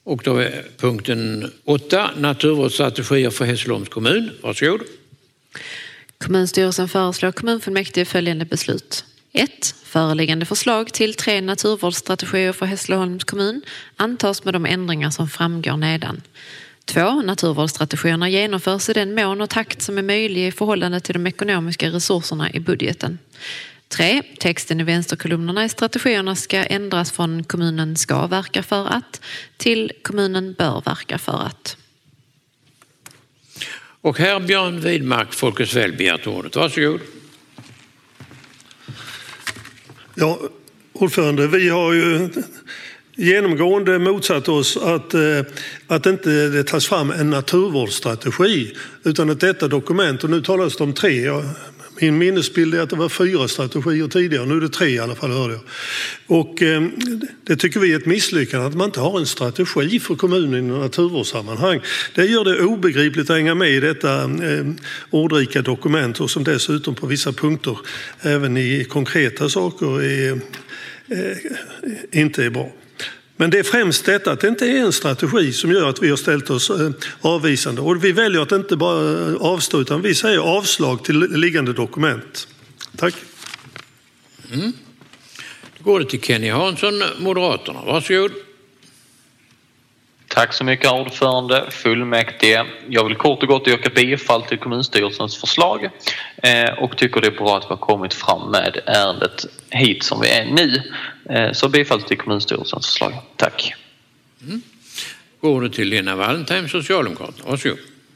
Och då är punkten 8, naturvårdsstrategier för Hässleholms kommun. Varsågod. Kommunstyrelsen föreslår kommunfullmäktige följande beslut. 1. Föreliggande förslag till 3 naturvårdsstrategier för Hässleholms kommun antas med de ändringar som framgår nedan. 2. Naturvårdsstrategierna genomförs i den mån och takt som är möjlig i förhållande till de ekonomiska resurserna i budgeten. 3. Texten i vänsterkolumnerna i strategierna ska ändras från kommunen ska verka för att till kommunen bör verka för att. Och här Björn Widmark, Folkets väl begärt ordet. Varsågod. Ja, ordförande, vi har ju genomgående motsatt oss att inte det tas fram en naturvårdsstrategi utan att detta dokument, och nu talas det om 3. Min minnesbild är att det var 4 strategier tidigare, nu är det 3 i alla fall, hörde jag. Och det tycker vi är ett misslyckande att man inte har en strategi för kommunen i naturvårdssammanhang. Det gör det obegripligt att hänga med i detta ordrika dokument och som dessutom på vissa punkter även i konkreta saker inte är bra. Men det är främst detta att det inte är en strategi som gör att vi har ställt oss avvisande. Och vi väljer att inte bara avstå utan vi säger avslag till liggande dokument. Tack. Då går det till Kenny Hansson, Moderaterna. Varsågod. Tack så mycket ordförande, fullmäktige. Jag vill kort och gott yrka bifall till kommunstyrelsens förslag och tycker det är bra att vi har kommit fram med ärendet hit som vi är nu. Så bifall till kommunstyrelsens förslag. Tack. Går det till Lena Wallentheim, Socialdemokraterna. Varsågod.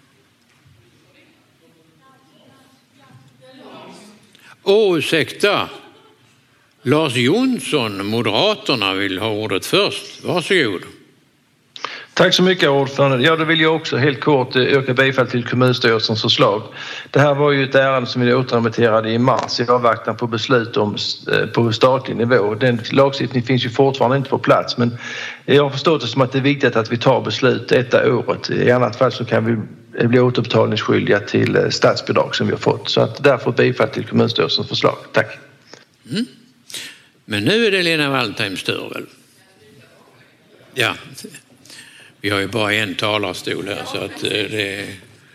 Ursäkta. Lars Jonsson, Moderaterna, vill ha ordet först. Varsågod. Tack så mycket ordförande. Ja, då vill jag också helt kort yrka bifall till kommunstyrelsens förslag. Det här var ju ett ärende som vi återremitterade i mars i avvaktan på beslut om på statlig nivå. Den lagstiftningen finns ju fortfarande inte på plats, men jag har förstått det som att det är viktigt att vi tar beslut detta året. I annat fall så kan vi bli återbetalningsskyldiga till statsbidrag som vi har fått. Så att därför bifall till kommunstyrelsens förslag. Tack. Men nu är det Lena Wallentheims tur väl? Ja. Vi har ju bara en talarstol här så att det...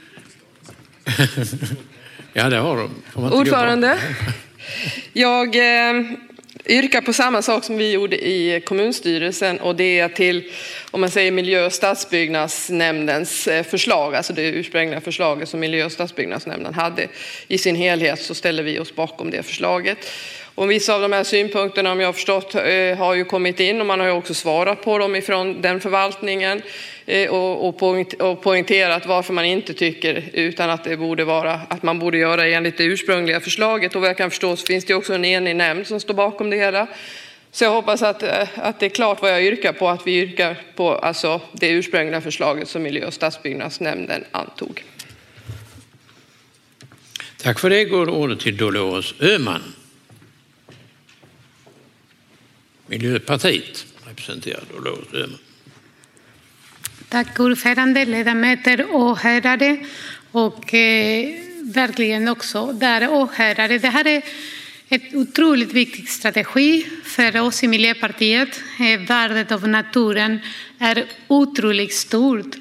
Ja, det har de. Ordförande, jag yrkar på samma sak som vi gjorde i kommunstyrelsen och det är till, om man säger miljö- och stadsbyggnadsnämndens förslag, alltså det ursprungliga förslaget som miljö- och stadsbyggnadsnämnden hade i sin helhet, så ställer vi oss bakom det förslaget. Och vissa av de här synpunkterna, om jag har förstått, har ju kommit in och man har ju också svarat på dem ifrån den förvaltningen och poängterat varför man inte tycker utan att det borde vara att man borde göra enligt det ursprungliga förslaget. Och vad jag kan förstå så finns det också en enig nämnd som står bakom det hela. Så jag hoppas att det är klart vad jag yrkar på, att vi yrkar på alltså det ursprungliga förslaget som miljö- och stadsbyggnadsnämnden antog. Tack för det. Går ordet till Dolores Öhman. Miljöpartiet representerar Dolores Öhman. Tack ordförande, ledamöter och åhörare och verkligen också där åhörare. Det här är ett otroligt viktig strategi för oss i Miljöpartiet. Värdet av naturen är otroligt stort.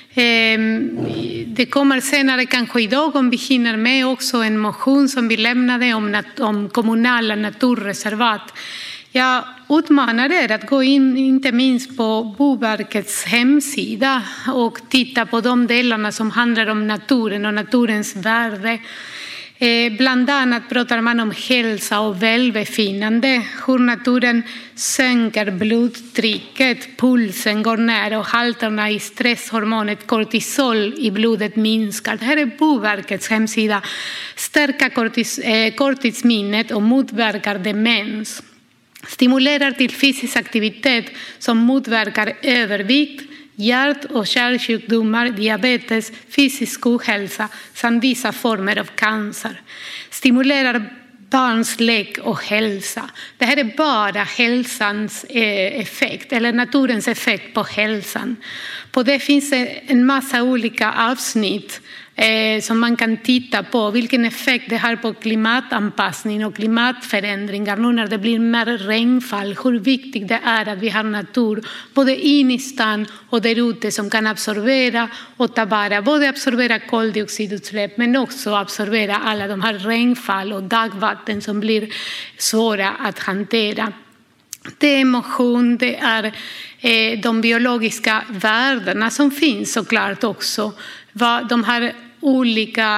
Det kommer senare kanske idag om vi hinner med också en motion som vi lämnade om kommunala naturreservat. Jag utmanar er att gå in inte minst på Boverkets hemsida och titta på de delarna som handlar om naturen och naturens värde. Bland annat pratar man om hälsa och välbefinnande, hur naturen sänker blodtrycket, pulsen går ner och halterna i stresshormonet kortisol i blodet minskar. Det här är Boverkets hemsida. Stärka korttidsminnet och motverkar demens. Stimulerar till fysisk aktivitet som motverkar övervikt, hjärt- och kärlsjukdomar, diabetes, fysisk ohälsa samt vissa former av cancer. Stimulerar barns lek och hälsa. Det här är bara hälsans effekt eller naturens effekt på hälsan. På det finns en massa olika avsnitt som man kan titta på vilken effekt det har på klimatanpassning och klimatförändringar nu när det blir mer regnfall, hur viktigt det är att vi har natur både in i stan och där ute som kan absorbera och ta vara, både absorbera koldioxidutsläpp men också absorbera alla de här regnfall och dagvatten som blir svåra att hantera. Det är motion, det är de biologiska värdena som finns såklart också. De här olika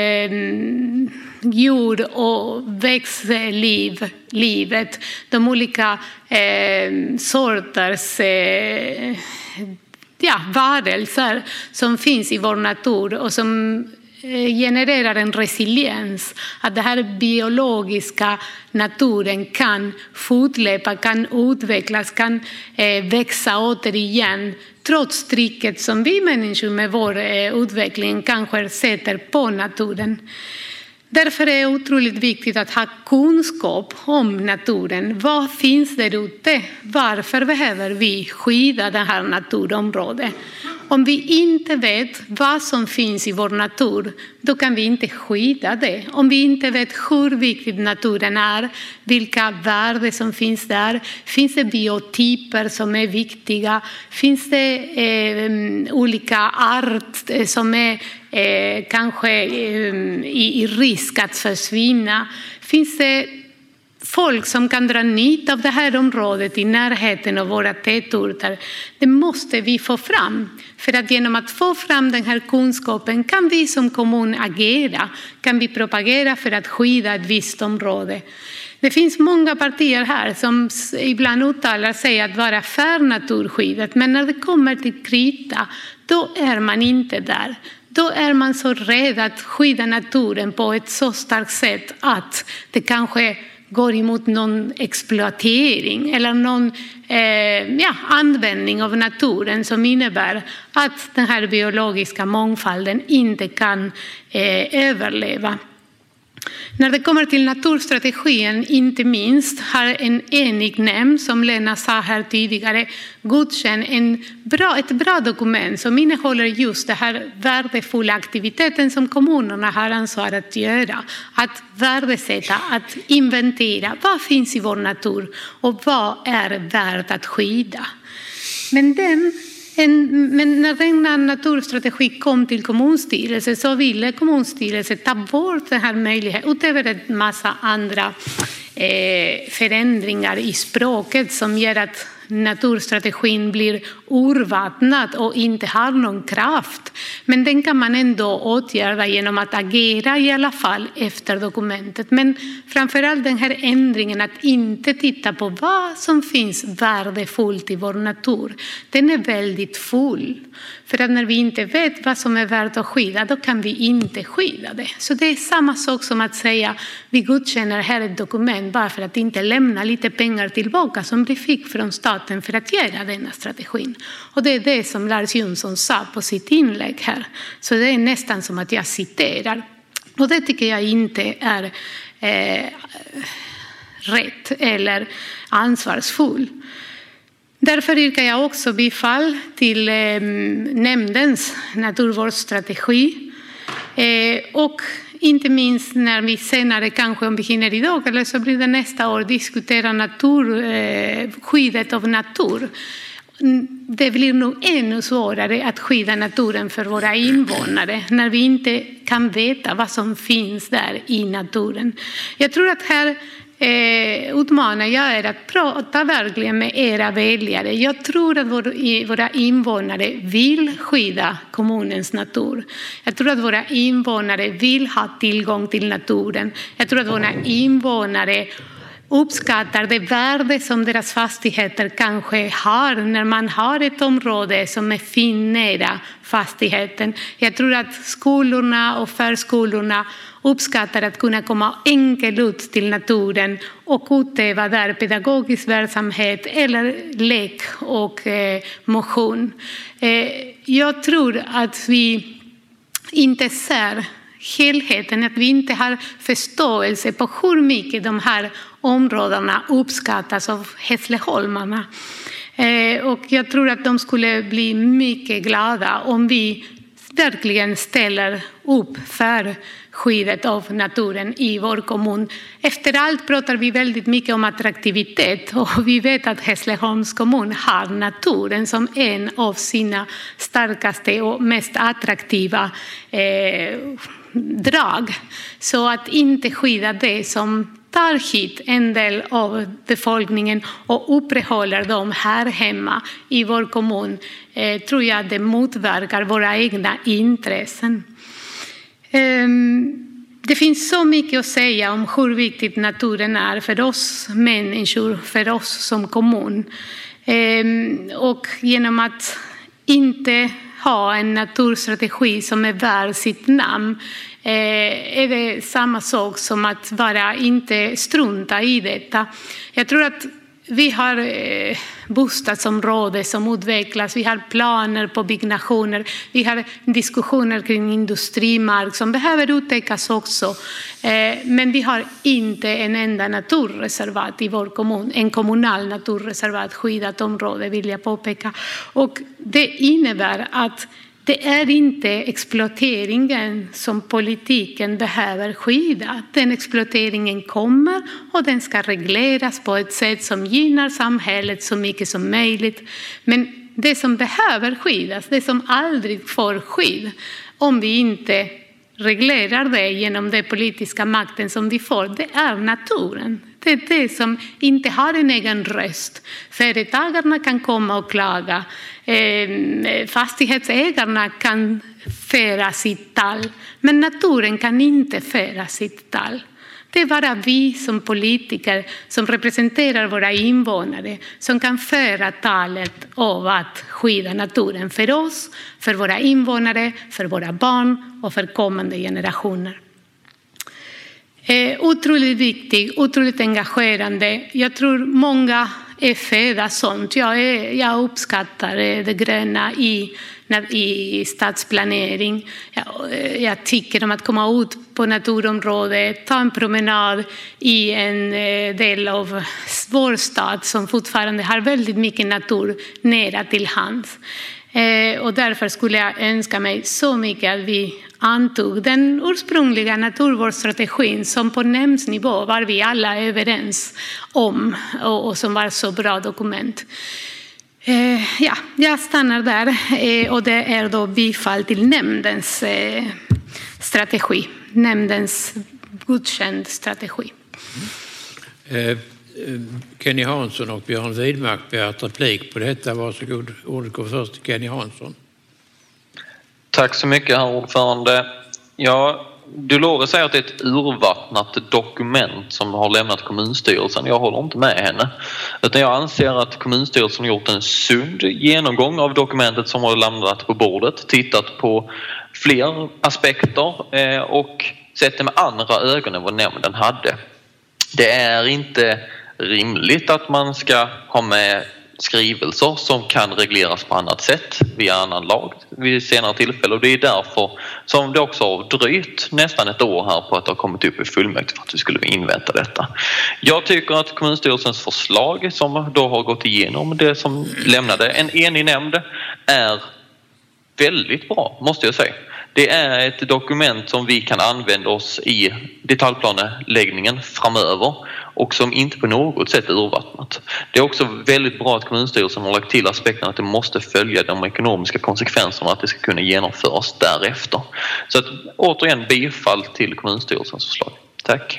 jord- och växtlivet, de olika sorters varelser som finns i vår natur och som genererar en resiliens, att den här biologiska naturen kan fortlöpa, kan utvecklas, kan växa återigen trots trycket som vi människor med vår utveckling kanske sätter på naturen. Därför är det otroligt viktigt att ha kunskap om naturen. Vad finns där ute? Varför behöver vi skydda det här naturområdet? Om vi inte vet vad som finns i vår natur, då kan vi inte skydda det. Om vi inte vet hur viktig naturen är, vilka värden som finns där, finns det biotyper som är viktiga, finns det olika arter som är kanske i risk att försvinna, finns det folk som kan dra nytta av det här området i närheten av våra tätorter. Det måste vi få fram. För att genom att få fram den här kunskapen kan vi som kommun agera. Kan vi propagera för att skydda ett visst område. Det finns många partier här som ibland uttalar sig att vara för naturskyddet. Men när det kommer till krita, då är man inte där. Då är man så rädd att skydda naturen på ett så starkt sätt att det kanske går emot någon exploatering eller någon användning av naturen som innebär att den här biologiska mångfalden inte kan överleva. När det kommer till naturstrategin, inte minst, har en enig nämnd, som Lena sa här tidigare, godkänt ett bra dokument som innehåller just det här värdefulla aktiviteten som kommunerna har ansvar att göra. Att värdesätta, att inventera vad finns i vår natur och vad är värt att skydda. Men när denna naturstrategi kom till kommunstyrelsen så ville kommunstyrelsen ta bort den här möjligheten utöver en massa andra förändringar i språket som gör att naturstrategin blir urvattnad och inte har någon kraft. Men den kan man ändå åtgärda genom att agera i alla fall efter dokumentet. Men framförallt den här ändringen att inte titta på vad som finns värdefullt i vår natur. Den är väldigt full. För att när vi inte vet vad som är värt att skydda, då kan vi inte skydda det. Så det är samma sak som att säga vi godkänner här ett dokument bara för att inte lämna lite pengar tillbaka som vi fick från staten för att göra denna strategin. Och det är det som Lars Jonsson sa på sitt inlägg här. Så det är nästan som att jag citerar. Och det tycker jag inte är rätt eller ansvarsfull. Därför yrkar jag också bifall till nämndens naturvårdsstrategi. Och inte minst när vi senare, kanske om vi hinner idag eller så blir det nästa år, diskutera skyddet av natur. Det blir nog ännu svårare att skydda naturen för våra invånare när vi inte kan veta vad som finns där i naturen. Jag tror att här utmanar jag er att prata verkligen med era väljare. Jag tror att våra invånare vill skydda kommunens natur. Jag tror att våra invånare vill ha tillgång till naturen. Jag tror att våra invånare uppskattar det värde som deras fastigheter kanske har när man har ett område som är fin nära fastigheten. Jag tror att skolorna och förskolorna uppskattar att kunna komma enkelt ut till naturen och utöva där pedagogisk verksamhet eller lek och motion. Jag tror att vi inte ser helheten, att vi inte har förståelse på hur mycket de här områdena uppskattas av hässleholmarna. Och jag tror att de skulle bli mycket glada om vi verkligen ställer upp för skyddet av naturen i vår kommun. Efter allt pratar vi väldigt mycket om attraktivitet och vi vet att Hässleholms kommun har naturen som en av sina starkaste och mest attraktiva drag. Så att inte skydda det som tar hit en del av befolkningen och upprätthåller dem här hemma i vår kommun tror jag det motverkar våra egna intressen. Det finns så mycket att säga om hur viktigt naturen är för oss människor, för oss som kommun. Och genom att inte ha en naturstrategi som är värd sitt namn är det samma sak som att bara inte strunta i detta. Jag tror att vi har bostadsområden som utvecklas, vi har planer på byggnationer, vi har diskussioner kring industrimark som behöver utvecklas också. Men vi har inte en enda naturreservat i vår kommun, en kommunal naturreservat, skyddat område vill jag påpeka. Och det innebär att det är inte exploateringen som politiken behöver skydda. Den exploateringen kommer och den ska regleras på ett sätt som gynnar samhället så mycket som möjligt. Men det som behöver skyddas, det som aldrig får skydd, om vi inte reglerar det genom den politiska makten som vi får, det är naturen. Det är det som inte har en egen röst. Företagarna kan komma och klaga. Fastighetsägarna kan föra sitt tal. Men naturen kan inte föra sitt tal. Det är bara vi som politiker som representerar våra invånare som kan föra talet av att skydda naturen för oss, för våra invånare, för våra barn och för kommande generationer. Otroligt viktig, otroligt engagerande. Jag tror många är födda sånt. Jag uppskattar det gröna i stadsplanering. Jag tycker om att komma ut på naturområdet, ta en promenad i en del av vår stad som fortfarande har väldigt mycket natur nära till hands. Och därför skulle jag önska mig så mycket att vi antog den ursprungliga naturvårdsstrategin som på nämndsnivå var vi alla överens om och som var så bra dokument. Ja, jag stannar där och det är då bifall till nämndens strategi, nämndens godkänd strategi. Kenny Hansson och Björn Widmark begärt replik på detta. Varsågod, ordet går först till Kenny Hansson. Tack så mycket, herr ordförande. Ja, Dolores säger att det är ett urvattnat dokument som har lämnat kommunstyrelsen. Jag håller inte med henne. Utan jag anser att kommunstyrelsen har gjort en sund genomgång av dokumentet som har lämnat på bordet. Tittat på fler aspekter och sett det med andra ögon än vad nämnden hade. Det är inte rimligt att man ska ha med skrivelser som kan regleras på annat sätt via annan lag vid senare tillfälle, och det är därför som det också har dröjt nästan ett år här på att det har kommit upp i fullmäktige för att vi skulle invänta detta. Jag tycker att kommunstyrelsens förslag som då har gått igenom det som lämnade en enig nämnd är väldigt bra, måste jag säga. Det är ett dokument som vi kan använda oss i detaljplaneläggningen framöver och som inte på något sätt är urvattnat. Det är också väldigt bra att kommunstyrelsen har lagt till aspekten att det måste följa de ekonomiska konsekvenserna, att det ska kunna genomföras därefter. Så att, återigen bifall till kommunstyrelsens förslag. Tack.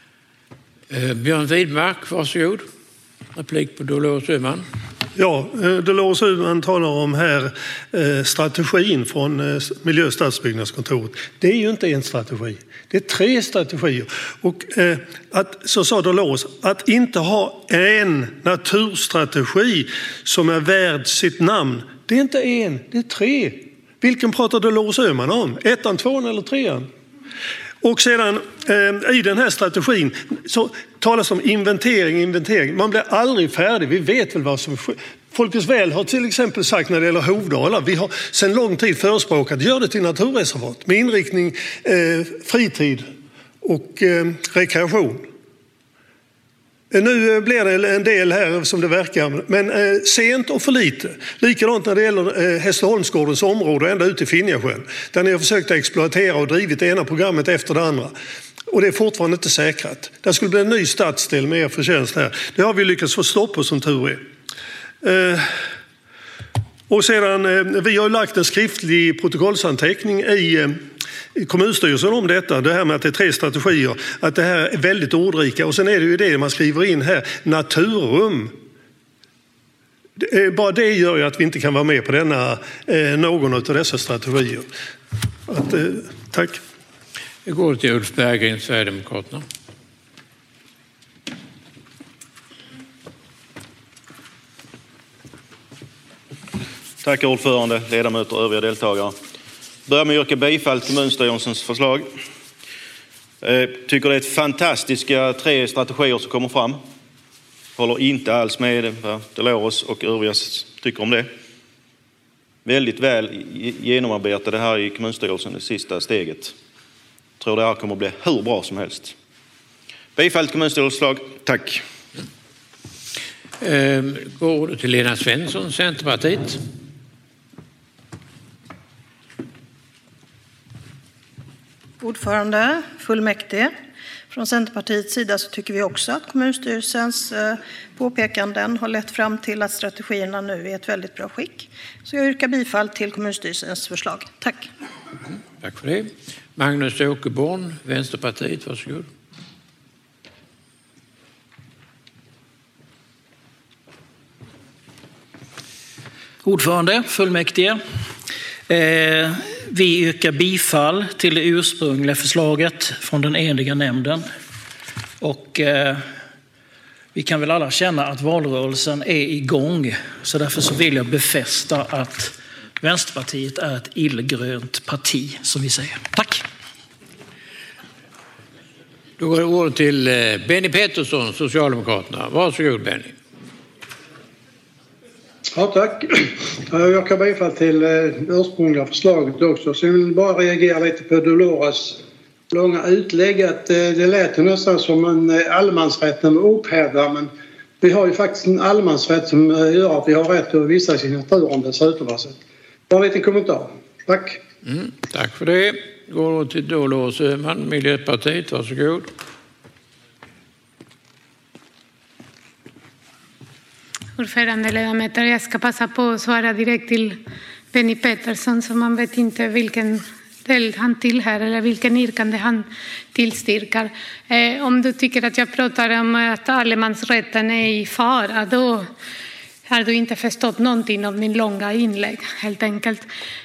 Björn Widmark, varsågod. Replik på Dolores Öhman. Ja, Dolores Öhman talar om här strategin från Miljö- och stadsbyggnadskontoret. Det är ju inte en strategi, det är 3 strategier. Och så sa Dolores, att inte ha en naturstrategi som är värd sitt namn, det är inte en, det är 3. Vilken pratar Dolores Öhman om? 1, 2 eller 3? Och sedan i den här strategin så talas om inventering. Man blir aldrig färdig. Vi vet väl vad som sker. Folkets väl har till exempel sagt när det gäller Hovdala, vi har sedan lång tid förespråkat, gör det till naturreservat med inriktning fritid och rekreation. Nu blir det en del här som det verkar, men sent och för lite. Likadant när det gäller Hässleholmsgårdens område ända ut i Finjasjön, där ni har försökt att exploatera och drivit det ena programmet efter det andra. Och det är fortfarande inte säkrat. Det skulle bli en ny stadsdel med er förtjänst här. Det har vi lyckats få stopp på som tur är. Och sedan, vi har lagt en skriftlig protokollsanteckning i kommunstyrelsen om detta, det här med att det är 3 strategier, att det här är väldigt ordrika. Och sen är det ju det man skriver in här, naturrum. Bara det gör ju att vi inte kan vara med på någon av dessa strategier. Tack. Vi går till Ulf Berggren, Sverigedemokraterna. Tack ordförande, ledamöter och övriga deltagare. Börjar med att yrka bifall till kommunstyrelsens förslag. Tycker det är ett fantastiska 3 strategier som kommer fram. Håller inte alls med vad Dolores och övriga tycker om det. Väldigt väl genomarbetade här i kommunstyrelsen, det sista steget. Tror det här kommer att bli hur bra som helst. Bifall till kommunstyrelsens förslag. Tack. Går till Lena Svensson, Centerpartiet. Ordförande, fullmäktige. Från Centerpartiets sida så tycker vi också att kommunstyrelsens påpekanden har lett fram till att strategierna nu är ett väldigt bra skick. Så jag yrkar bifall till kommunstyrelsens förslag. Tack. Tack för det. Magnus Åkerborn, Vänsterpartiet, varsågod. Ordförande, fullmäktige. Vi yrkar bifall till det ursprungliga förslaget från den eniga nämnden. Och vi kan väl alla känna att valrörelsen är igång. Så därför så vill jag befästa att Vänsterpartiet är ett illgrönt parti, som vi säger. Tack. Då går det ordet till Benny Pettersson, Socialdemokraterna. Varsågod Benny. Ja, tack. Jag kan bifall till ursprungliga förslaget också. Så jag vill bara reagera lite på Dolores långa utlägg. Att det lät nästan som en allemansrätten upphävda, men vi har ju faktiskt en allemansrätt som gör att vi har rätt att vistas i naturen dessutom. Bara en liten kommentar. Tack. Tack för det. Går till Dolores Öhman, Miljöpartiet. Varsågod. Ordförande, ledamöter, jag ska passa på att svara direkt till Benny Pettersson, så man vet inte vilken del han tillhör eller vilken yrkande han tillstyrker. Om du tycker att jag pratar om att allemansrätten är i fara, då har du inte förstått någonting av min långa inlägg, helt enkelt.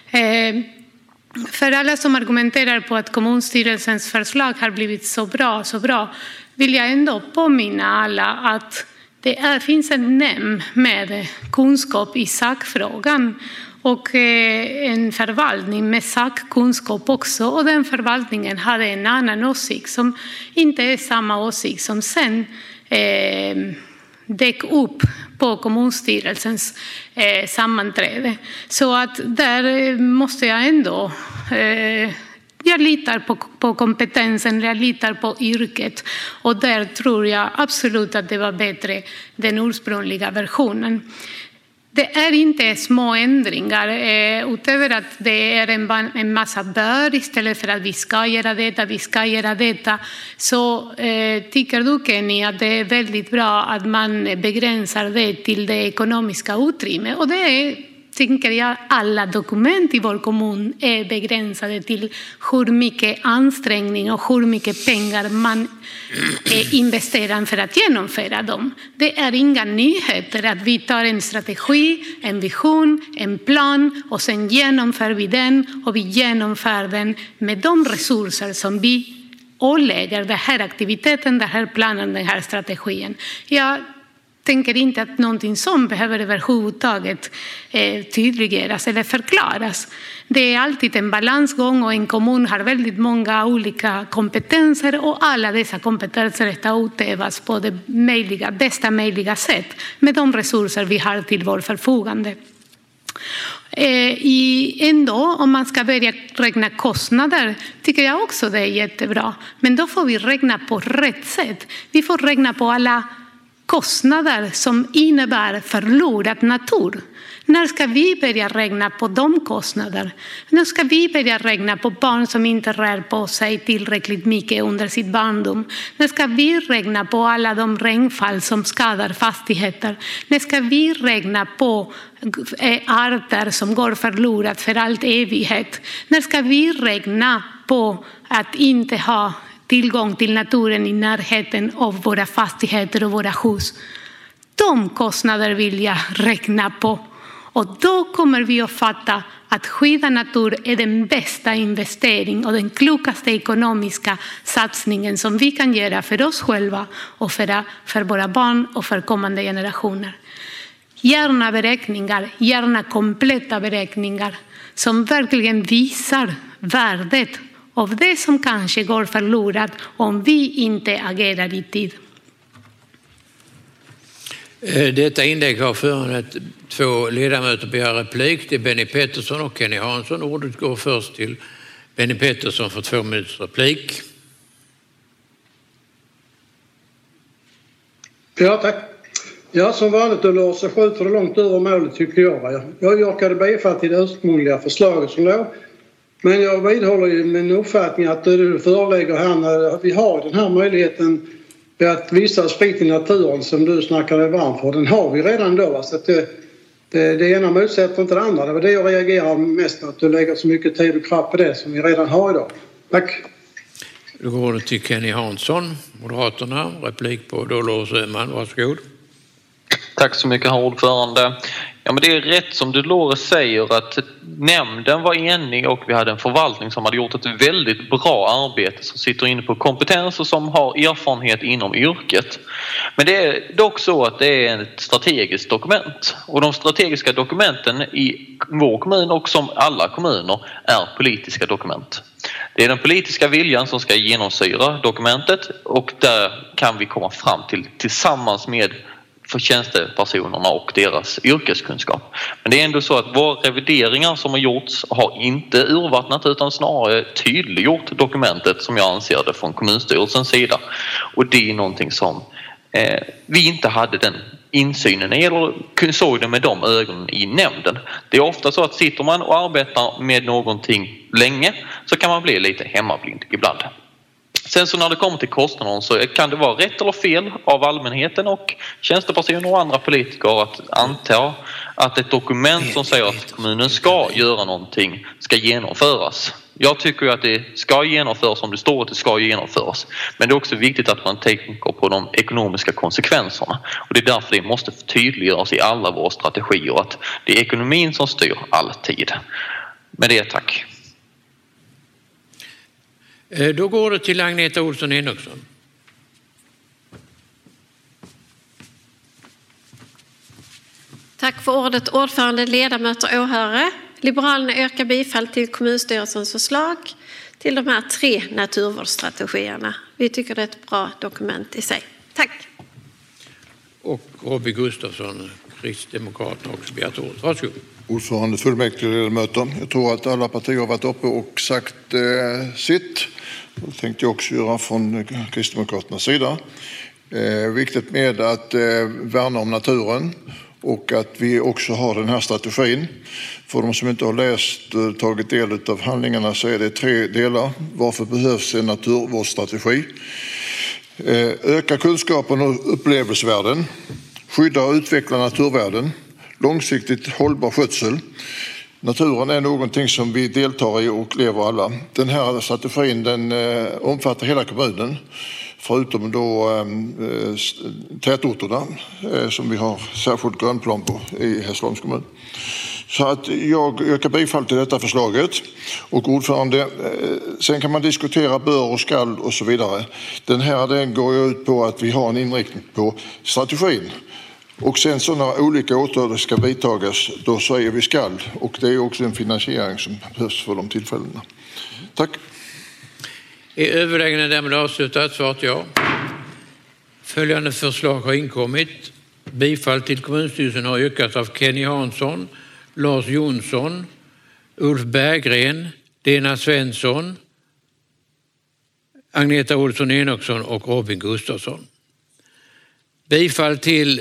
För alla som argumenterar på att kommunstyrelsens förslag har blivit så bra, vill jag ändå påminna alla att det finns en nämnd med kunskap i sakfrågan och en förvaltning med sakkunskap också. Och den förvaltningen hade en annan åsikt som inte är samma åsikt som sen dök upp på kommunstyrelsens sammanträde. Så att där måste jag ändå... Jag litar på kompetensen, jag litar på yrket, och där tror jag absolut att det var bättre den ursprungliga versionen. Det är inte små ändringar, utöver att det är en massa bör istället för att vi ska göra detta, så tycker du, Kenny, att det är väldigt bra att man begränsar det till det ekonomiska utrymmet, och det är, tänker jag, alla dokument i vår kommun är begränsade till hur mycket ansträngning och hur mycket pengar man investerar för att genomföra dem. Det är inga nyheter att vi tar en strategi, en vision, en plan och sen genomför vi den, och vi genomför den med de resurser som vi ålägger den här aktiviteten, den här planen, den här strategin. Jag tänker inte att någonting som behöver överhuvudtaget tydliggöras eller förklaras. Det är alltid en balansgång, och en kommun har väldigt många olika kompetenser, och alla dessa kompetenser ska utövas på det bästa möjliga sätt med de resurser vi har till vår förfogande. Ändå, om man ska börja räkna kostnader, tycker jag också det är jättebra. Men då får vi räkna på rätt sätt. Vi får räkna på alla kostnader som innebär förlorad natur. När ska vi börja räkna på de kostnader? När ska vi börja räkna på barn som inte rör på sig tillräckligt mycket under sitt barndom? När ska vi räkna på alla de regnfall som skadar fastigheter? När ska vi räkna på arter som går förlorat för allt evighet? När ska vi räkna på att inte ha tillgång till naturen i närheten av våra fastigheter och våra hus? De kostnader vill jag räkna på. Och då kommer vi att fatta att skydda natur är den bästa investering och den klokaste ekonomiska satsningen som vi kan göra för oss själva och för våra barn och för kommande generationer. Gärna beräkningar, gärna kompletta beräkningar som verkligen visar värdet av det som kanske går förlorat om vi inte agerar i tid. Detta inlägg har föranlett 2 ledamöter begär replik. Det är Benny Pettersson och Kenny Hansson. Ordet går först till Benny Pettersson för 2 minuters replik. Ja, tack. Ja, som vanligt då så skjuter det långt över målet tycker jag. Jag yrkade bifall till det ursprungliga förslaget som låg. Men jag vidhåller ju min uppfattning att det förelägger här när vi har den här möjligheten att vissa sprit i naturen som du snackade varm för, den har vi redan då. Så att det ena motsätter inte det andra. Det var det jag reagerar mest på, att du lägger så mycket tid och kraft på det som vi redan har idag. Tack. Då går det till Kenny Hansson, Moderaterna. Replik på Dolores Öhman, varsågod. Tack så mycket, herr ordförande. Ja, men det är rätt som Dolores säger att nämnden var enig och vi hade en förvaltning som hade gjort ett väldigt bra arbete som sitter inne på kompetens och som har erfarenhet inom yrket. Men det är dock så att det är ett strategiskt dokument och de strategiska dokumenten i vår kommun och som alla kommuner är politiska dokument. Det är den politiska viljan som ska genomsyra dokumentet och där kan vi komma fram till tillsammans med för tjänstepersonerna och deras yrkeskunskap. Men det är ändå så att våra revideringar som har gjorts har inte urvattnat utan snarare tydliggjort dokumentet som jag anser det från kommunstyrelsens sida. Och det är någonting som vi inte hade den insynen i eller såg det med de ögonen i nämnden. Det är ofta så att sitter man och arbetar med någonting länge så kan man bli lite hemmablind ibland. Sen så när det kommer till kostnaderna så kan det vara rätt eller fel av allmänheten och tjänstepersoner och andra politiker att anta att ett dokument som säger att kommunen ska göra någonting ska genomföras. Jag tycker att det ska genomföras om det står att det ska genomföras. Men det är också viktigt att man tänker på de ekonomiska konsekvenserna. Och det är därför det måste tydliggöras i alla våra strategier att det är ekonomin som styr alltid. Med det, tack. Då går det till Agneta Olsson Enoksson. Tack för ordet, ordförande, ledamöter och åhörare. Liberalerna yrkar bifall till kommunstyrelsens förslag till de här 3 naturvårdsstrategierna. Vi tycker det är ett bra dokument i sig. Tack. Och Robby Gustafsson, Kristdemokraterna, också begärt ordet. Varsågod. Ordförande, fullmäktigeledamöter. Jag tror att alla partier har varit uppe och sagt sitt. Det tänkte jag också göra från Kristdemokraternas sida. Viktigt med att värna om naturen och att vi också har den här strategin. För de som inte har läst och tagit del av handlingarna så är det 3 delar. Varför behövs en naturvårdsstrategi? Öka kunskapen och upplevelsevärden. Skydda och utveckla naturvärden. Långsiktigt hållbar skötsel. Naturen är någonting som vi deltar i och lever alla. Den här strategin den omfattar hela kommunen. Förutom då tätorterna som vi har särskilt grönplan på i Hässleholms kommun. Så att jag yrkar bifall till detta förslaget. Och ordförande, sen kan man diskutera bör och skall och så vidare. Den går ju ut på att vi har en inriktning på strategin. Och sen så när olika åtgärder ska vidtagas, då säger vi skall. Och det är också en finansiering som behövs för de tillfällena. Tack. Är överläggningen därmed avslutat? Svaret ja. Följande förslag har inkommit. Bifall till kommunstyrelsen har yrkats av Kenny Hansson, Lars Jonsson, Ulf Berggren, Lena Svensson, Agneta Olsson Enoksson och Robin Gustafsson. Bifall till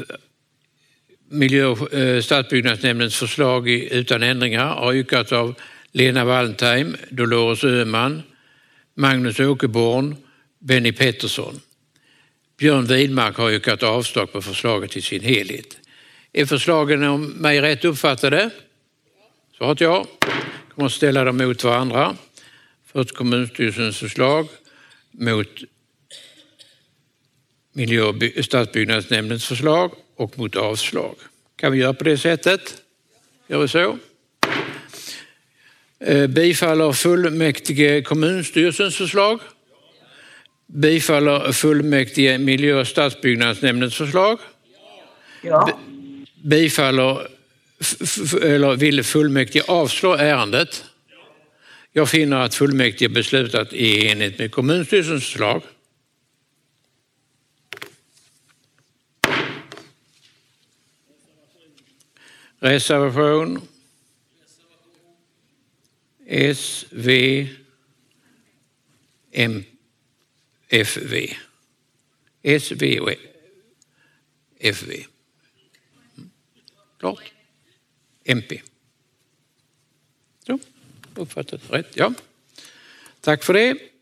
stadsbyggnadsnämndens förslag utan ändringar har yrkat av Lena Wallentheim, Dolores Öhman, Magnus Åkerborn, Benny Pettersson. Björn Widmark har yrkat avslag på förslaget i sin helhet. Är förslagen om mig rätt uppfattade? Svarat ja. Jag kommer att ställa dem mot varandra. Först kommunstyrelsens förslag mot stadsbyggnadsnämndens förslag och mot avslag. Kan vi göra på det sättet? Gör vi så? Bifaller fullmäktige kommunstyrelsens förslag? Bifaller fullmäktige miljö- och stadsbyggnadsnämndens förslag? Ja. Bifaller eller vill fullmäktige avslå ärendet? Jag finner att fullmäktige beslutat i enlighet med kommunstyrelsens förslag. Reservation S, V, M, F, V. S, V och F, V. Klart. MP. Så, uppfattat rätt. Ja. Tack för det.